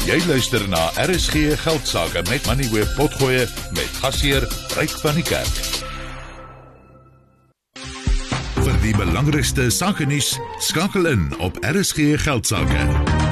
Jy luister na RSG Geldsaake met Money Web Potgoe met gasheer Ryk van die Kerk. Vir die belangrikste sakenuus, skakel in op RSG Geldsaake.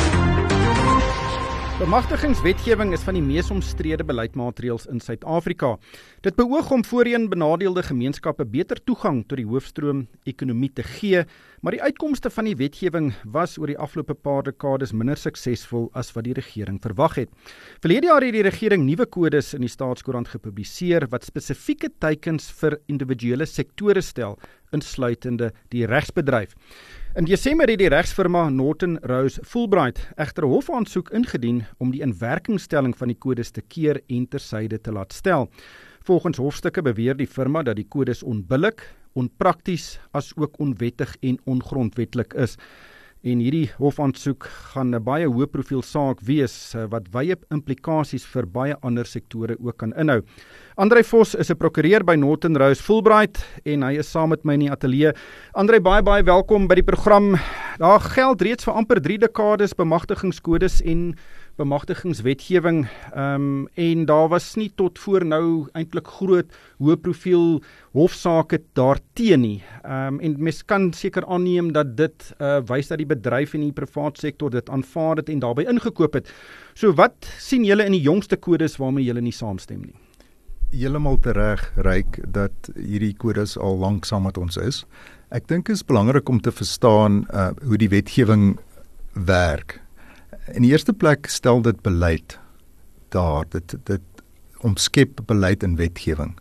Bemagtigingswetgewing is van die mees omstrede beleidsmaatreëls in Suid-Afrika. Dit beoog om voorheen benadeelde gemeenskappe beter toegang tot die hoofstroom ekonomie te gee, maar die uitkomste van die wetgewing was oor die afgelope paar dekades minder suksesvol as wat die regering verwag het. Verlede jaar het die regering nuwe kodes in die Staatskoerant gepubliseer wat spesifieke teikens vir individuele sektore stel, insluitende die regsbedryf. In Desember het die regsfirma Norton Rose Fulbright egter 'n hofaansoek ingedien om die inwerkingstelling van die kodes te keer en tersyde te laat stel. Volgens hofstukke beweer die firma dat die kodes onbillik, onprakties, as ook onwettig en ongrondwetlik is. En hierdie hofaansoek gaan 'n baie hoë profiel saak wees wat wye implikasies vir baie ander sektore ook kan inhou. André Vos is 'n prokureur by Norton Rose Fulbright en hy is saam met my in die ateljee. André, baie welkom by die program. Daar geld reeds vir amper 3 dekades bemagtigingskodes en bemagtigingswetgewing en daar was nie tot voor nou eintlik groot hoë profiel hofsaake daarteen nie. En mens kan seker aanneem dat dit wys dat die bedryf en die privaat sektor dit aanvaar het en daarbey ingekoop het. So wat sien julle in die jongste kodes waarmee julle nie saamstem nie? Heeltemal tereg, Ryk, dat hierdie kodes al lank saam met ons is. Ek dink is belangrik om te verstaan hoe die wetgewing werk. In die eerste plek stel dit beleid daar, dit omskep beleid en wetgewing.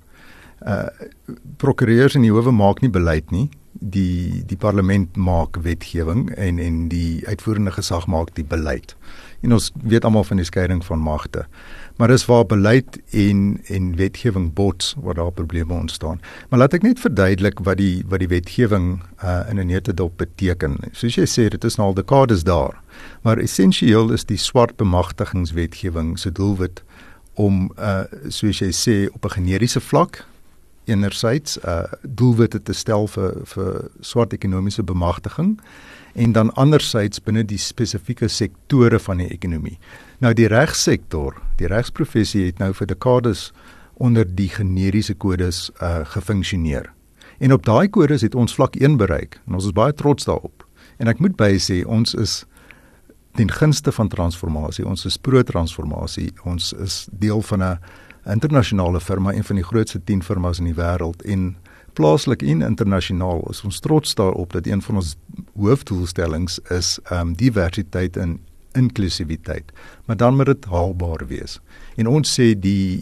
Prokureurs en die howe maak nie beleid nie, die parlement maak wetgewing en die uitvoerende gesag maak die beleid. En ons weet almal van die skeiding van magte. Maar dis waar beleid en wetgewing bots, waar daar probleme ontstaan. Maar laat ek net verduidelik wat die wetgewing in 'n neutedop beteken. Soos jy sê, dit is nou al dekades daar. Maar essensieel is die swart bemagtigingswetgewing se doelwit om, soos jy sê, op 'n generiese vlak, enerzijds doelwitte te stel vir swart ekonomiese bemagtiging, en dan anderzijds binne die spesifieke sektore van die ekonomie. Nou die regssektor, die regsprofessie het nou vir dekades onder die generiese kodes gefunksioneer. En op daai kodes het ons vlak 1 bereik, en ons is baie trots daarop. En ek moet bysê, ons is ten gunste van transformasie, ons is pro-transformasie, ons is deel van 'n internasionale firma, een van die grootste 10 firmas in die wêreld, en plaaslik en internasionaal is ons trots daarop dat een van ons hoofdoelstellings is diversiteit en inklusiwiteit, maar dan moet dit haalbaar wees. En ons sê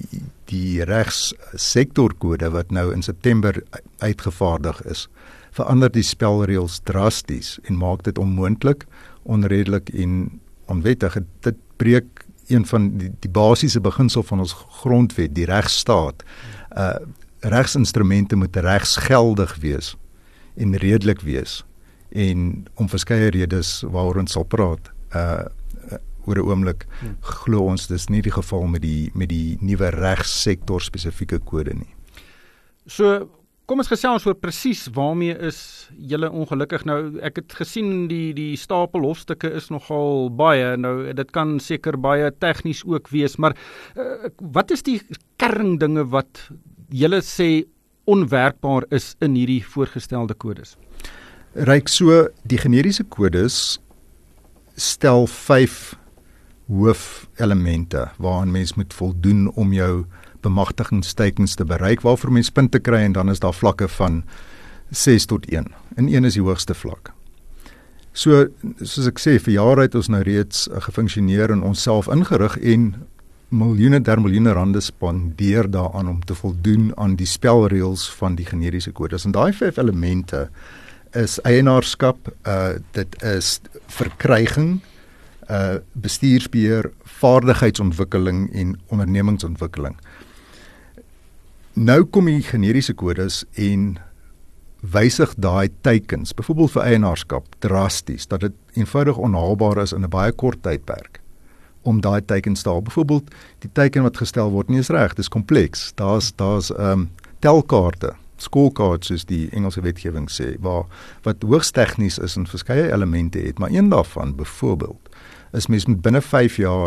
die regssektorkode wat nou in September uitgevaardig is, verander die spelreëls drasties en maak dit onmoontlik, onredelik en onwettig. Dit breek een van die basiese beginsel van ons grondwet, die regsstaat. Regsinstrumente moet regsgeldig wees en redelik wees. En om verskeie redes waaroor ons sal praat, oor 'n oomblik glo ons dis nie die geval met die nuwe regssektor spesifieke kode nie. So, kom ons gesels oor presies waarmee is julle ongelukkig. Nou, ek het gesien die stapel hofstukke is nogal baie. Nou, dit kan seker baie tegnies ook wees, maar wat is die kerndinge wat julle sê onwerkbaar is in hierdie voorgestelde kodes? Ryk, so die generiese kodes stel 5 hoofelemente waaraan mens moet voldoen om jou bemagtigingsteikens te bereik, waarvoor mens punte kry, en dan is daar vlakke van 6 tot 1. En 1 is die hoogste vlak. So, soos ek sê, vir jare het ons nou reeds gefunksioneer en onsself ingerig en miljoene der miljoene rande spandeer daaraan om te voldoen aan die spelreëls van die generiese kodes. En daai 5 elemente is eienaarskap, dit is verkryging, bestuursbeheer, vaardigheidsontwikkeling en ondernemingsontwikkeling. Nou kom die generiese kodes en wysig daai teikens, byvoorbeeld vir eienaarskap, drasties, dat dit eenvoudig onhaalbaar is in 'n baie kort tydperk om daai teikens te haal. Byvoorbeeld, die teiken wat gestel word nie is reg, dis kompleks. Daar's telkaarte, scorecards soos die Engelse wetgewing sê, wat hoogs tegnies is en verskeie elemente het, maar een daarvan, byvoorbeeld, is mens moet binne 5 jaar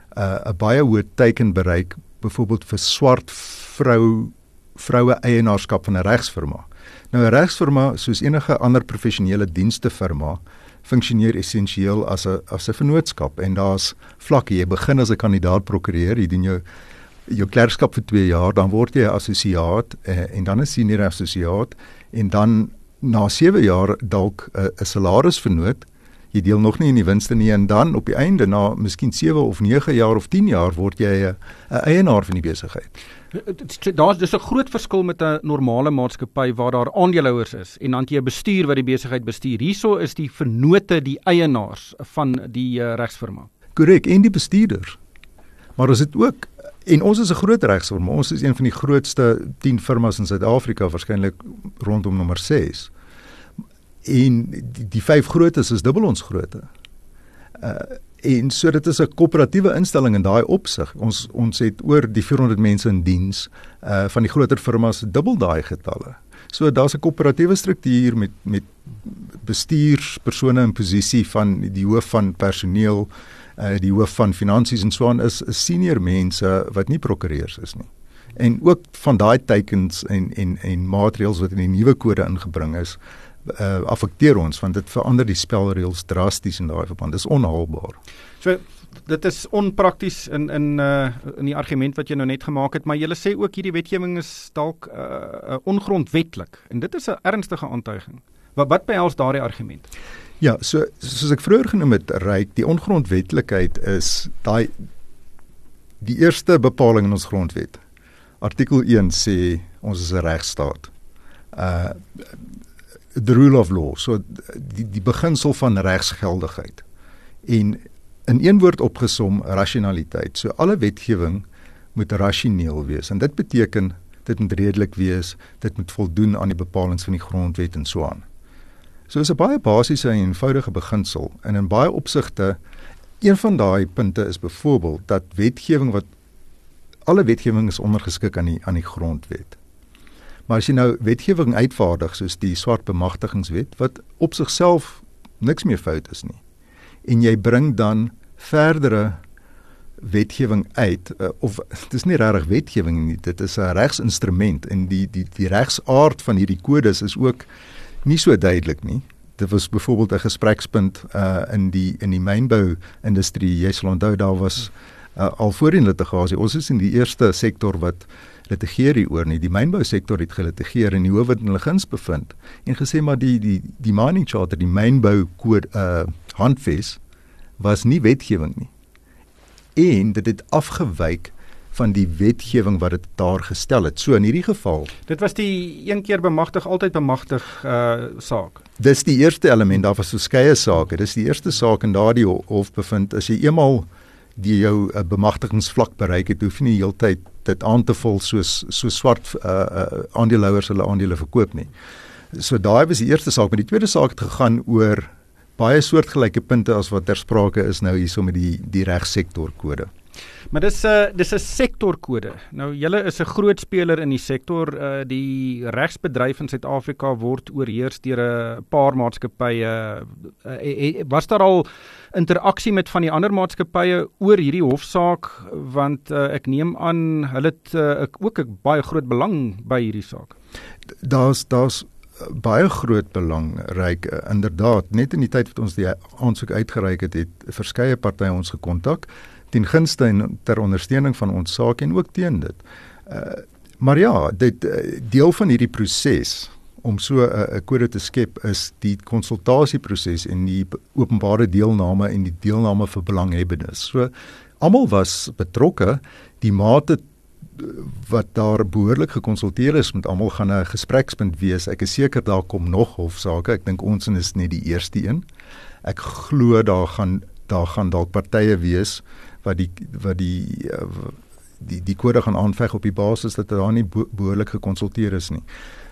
'n baie hoë teiken bereik, byvoorbeeld vir swart vroue eienaarskap van 'n regsfirma. Nou 'n regsfirma, soos enige ander professionele dienstefirma, funksioneer essensieel as 'n vennootskap, en daar's vlakke. Jy begin as 'n kandidaat-prokureur, jy doen jou klerkskap vir 2 jaar, dan word jy 'n assosiaat, en dan 'n senior assosiaat, en dan na 7 jaar dalk 'n salarisvernoot. Jy deel nog nie in die winste nie, en dan op die einde, na miskien 7 of 9 jaar of 10 jaar, word jy 'n eienaar van die besigheid. Dis 'n groot verskil met 'n normale maatskappy waar daar aandeelhouers is, en dan jy 'n bestuur wat die besigheid bestuur. Hierso is die vennote die eienaars van die regsfirma. Korrek, en die bestuurders. Maar ons het ook, en ons is 'n groot regsfirma, ons is een van die grootste 10 firmas in Suid-Afrika, waarskynlik rondom nommer 6. En die 5 grootes is dubbel ons grootte. En so dit is 'n koöperatiewe instelling in daai opsig. Ons het oor die 400 mense in diens, van die groter firmas dubbel daai getalle. So daar's 'n koöperatiewe struktuur met bestuurspersone in posisie van die hoof van personeel, die hoof van finansies en so aan is senior mense wat nie prokureurs is nie. En ook van daai teikens en maatreëls wat in die nuwe kode ingebring is, affekteer ons, want dit verander die spelreëls drasties in daai verband. Dit is onhaalbaar. So dit is onprakties in die argument wat jy nou net gemaak het, maar jy sê ook hierdie wetgewing is dalk ongrondwetlik, en dit is 'n ernstige aantuiging. Wat behels daardie argument? Ja, soos ek vroeër genoem het, Ryk, die ongrondwetlikheid is die eerste bepaling in ons grondwet. Artikel 1 sê ons is 'n regsstaat. The rule of law, so die beginsel van regsgeldigheid. En in een woord opgesom, rationaliteit. So alle wetgewing moet rasioneel wees, en dit beteken, dit moet redelik wees, dit moet voldoen aan die bepalings van die grondwet en so aan. So is 'n baie basiese en eenvoudige beginsel, en in baie opsigte, een van daai punte is byvoorbeeld dat alle wetgewing is ondergeskik aan die grondwet. Maar as jy nou wetgewing uitvaardig, soos die swart bemagtigingswet, wat op sigself niks meer fout is nie, en jy bring dan verdere wetgewing uit, of dit is nie regtig wetgewing nie, dit is 'n regsinstrument, en die regsaard van hierdie kodes is ook nie so duidelik nie. Dit was byvoorbeeld 'n gesprekspunt in die mynbou-industrie. Jy sal onthou, daar was al voorheen litigasie. Ons is in die eerste sektor wat litigeer hieroor nie. Die mynbousektor het gelitigeer en die hof het in hulle guns bevind en gesê maar die mining charter, die mynbou-kode handves was nie wetgewing nie. En dit het afgewyk van die wetgewing wat dit daar gestel het. So in hierdie geval, dit was die een keer bemagtig, altyd bemagtig saak. Dis die eerste element, daar was verskeie sake. Dis die eerste saak en daardie hof bevind, as jy eenmal die jou bemagtigingsvlak bereik het, hoef jy nie heeltyd dit aan te vul soos swart aandeelhouers hulle aandele verkoop nie. So daai was die eerste saak, maar die tweede saak het gegaan oor baie soortgelyke punte as wat ter sprake is nou hierso met die regssektorkode. Maar dis 'n sektorkode. Nou julle is 'n groot speler in die sektor. Die regsbedryf in Suid-Afrika word oorheers deur 'n paar maatskappye. Was daar al interaksie met van die ander maatskappye oor hierdie hofsaak, want ek neem aan hulle het ook 'n baie groot belang by hierdie saak. Daar's baie groot belangrijk, inderdaad. Net in die tyd wat ons die aansoek uitgereik het verskeie partye ons gekontak ten gunste en ter ondersteuning van ons saak en ook teen dit. Maar ja, deel van hierdie proses om so 'n kode te skep is die konsultasieproses en die openbare deelname en die deelname vir belanghebbendes. So almal was betrokke, die mate wat daar behoorlik gekonsulteer is met almal gaan 'n gesprekspunt wees. Ek is seker daar kom nog hofsaake. Ek dink ons is net die eerste een. Ek glo daar gaan dalk partye wees wat die kode gaan aanveg op die basis dat daar nie behoorlik gekonsulteer is nie.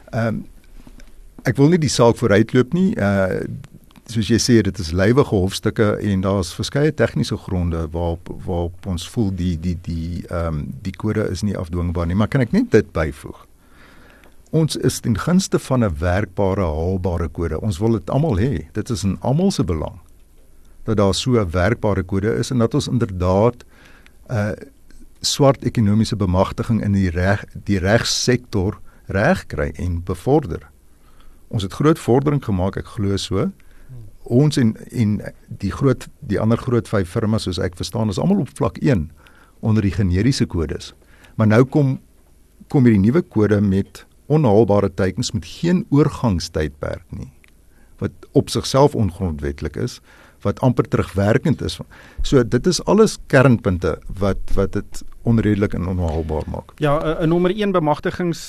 Ek wil nie die saak vooruitloop nie. Soos jy sê, dit is lywige hofstukke en daar's verskeie tegniese gronde waarop ons voel die kode is nie afdwingbaar nie. Maar kan ek net dit byvoeg? Ons is ten gunste van 'n werkbare, haalbare kode. Ons wil dit almal hê. Dit is in almal se belang dat daar so 'n werkbare kode is en dat ons inderdaad swart ekonomiese bemagtiging in die regssektor reg kry en bevorder. Ons het groot vordering gemaak, ek glo so. Ons en die ander groot 5 firmas, soos ek verstaan, is almal op vlak 1 onder die generiese kodes. Maar nou kom hierdie nuwe kode met onhaalbare teikens met geen oorgangstydperk nie, wat op sigself ongrondwetlik is, wat amper terugwerkend is. So dit is alles kernpunte wat dit onredelik en onhaalbaar maak. Ja, 'n nommer 1 bemagtigings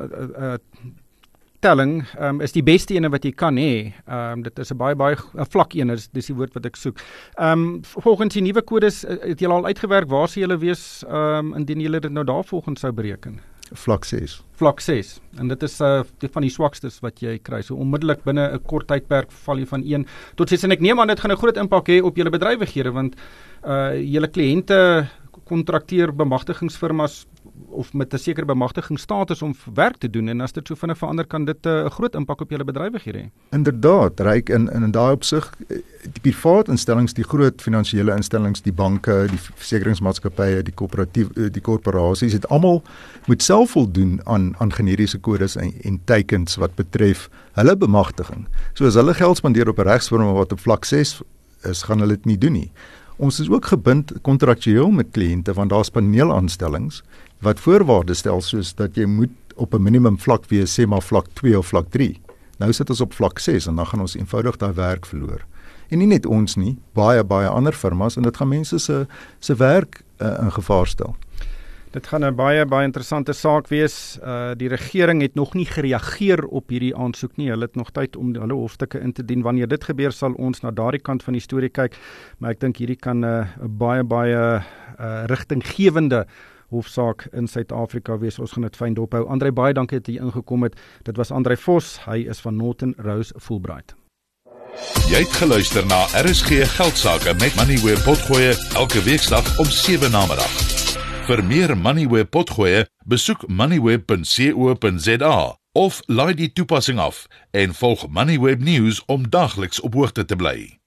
telling is die beste ene wat jy kan hê. Dit is 'n baie vlak een, dis die woord wat ek soek. Volgens die nuwe kodes het julle al uitgewerk, waar sou julle wees indien julle dit nou daarvolgens sou bereken? Vlak 6. Vlak 6. En dit is van die swakstes wat jy kry. So onmiddellik binne 'n kort tydperk val jy van 1 tot 6. En ek neem aan dit gaan 'n groot impak hê op julle bedrywighede, want julle kliënte kontrakteer bemagtigingsfirmas of met 'n sekere bemagtigingsstatus om werk te doen, en as dit so vinnig verander, kan dit 'n groot impak op julle bedrywighede hê. Inderdaad, Ryk, in daai opsig, die privaat instellings, die groot finansiële instellings, die banke, die versekeringsmaatskappye, die korporasies, het almal moet self voldoen aan generiese kodes en teikens wat betref hulle bemagtiging. So as hulle geld spandeer op 'n regsvorm wat op vlak 6 is, gaan hulle dit nie doen nie. Ons is ook gebind kontraktueel met kliënte, want daar's paneelaanstellings wat voorwaardes stel, soos dat jy moet op 'n minimum vlak wees, sê maar vlak 2 of vlak 3. Nou sit ons op vlak 6 en dan gaan ons eenvoudig daai werk verloor. En nie net ons nie, baie ander firmas, en dit gaan mense se werk in gevaar stel. Dit gaan 'n baie interessante saak wees. Die regering het nog nie gereageer op hierdie aansoek nie. Hulle het nog tyd om hulle hofstukke in te dien. Wanneer dit gebeur, sal ons na daardie kant van die storie kyk. Maar ek dink hierdie kan 'n baie rigtinggewende hofsaak in Suid-Afrika wees. Ons gaan dit fyn dophou. Andrei, baie dankie dat jy ingekom het. Dit was Andrei Vos. Hy is van Norton Rose Fulbright. Jy het geluister na RSG Geldsaake met Moneyweb Potgoe elke weeksdag om 7 namiddag. Vir meer Moneyweb Potgoe, besoek moneyweb.co.za of laai die toepassing af en volg Moneyweb News om dagliks op hoogte te bly.